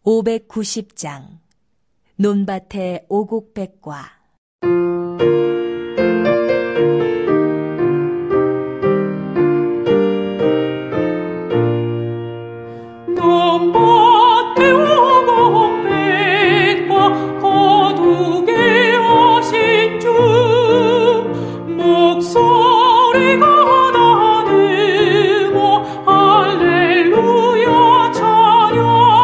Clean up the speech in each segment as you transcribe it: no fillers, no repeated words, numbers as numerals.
590장 논밭의 오곡백과. 논밭의 오곡백과 거두게 하신 주 목소리가 나누고 할렐루야 찬양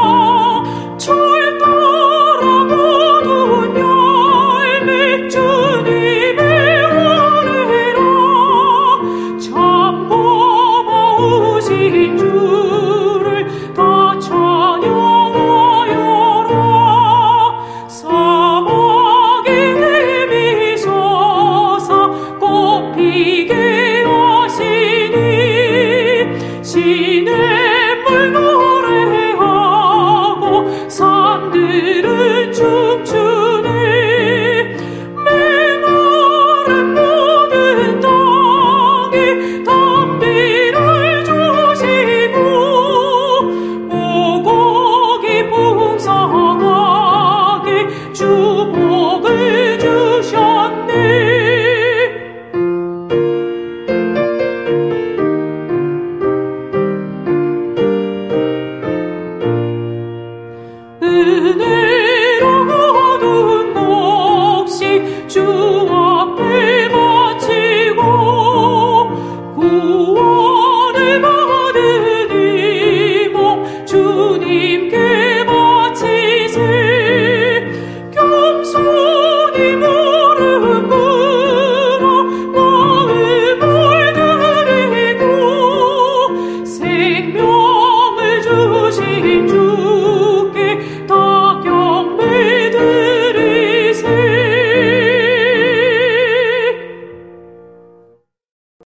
철 따라 거둔 열매 주님의 은혜라 참 고마우신 주를 다 찬양하여라. 사막이 내미소서 꽃피게 하시니 시냇물 노래하고 산들